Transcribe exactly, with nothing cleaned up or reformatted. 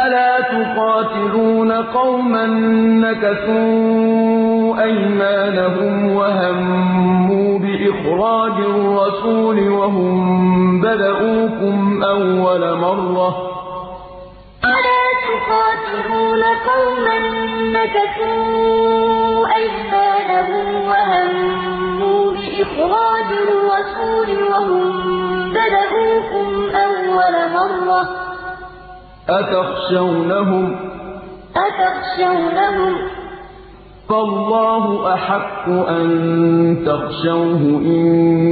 ألا تقاتلون قوما نكثوا أيمانهم وهموا بإخراج الرسول وهم بدؤوكم أول مرة ألا تقاتلون قوما نكثوا أيمانهم وهموا بإخراج الرسول وهم بدؤوكم أول مرة أتخشونهم أتخشونهم فالله أحق أن تخشوه إن